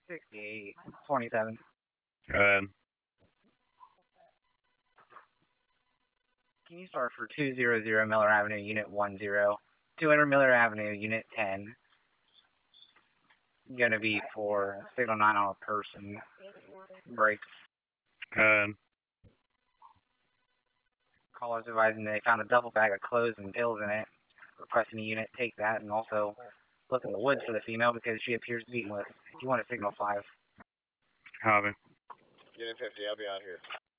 6827. Go ahead. Can you start for 200 Miller Avenue, Unit 10? 200 Miller Avenue, Unit 10. Going to be for signal 9 on a person. Break. Go ahead. Callers advising they found a duffel bag of clothes and pills in it. Requesting a unit take that and also look in the woods for the female because she appears to be with. If you want to signal 5. Copy. Unit 50, I'll be out here.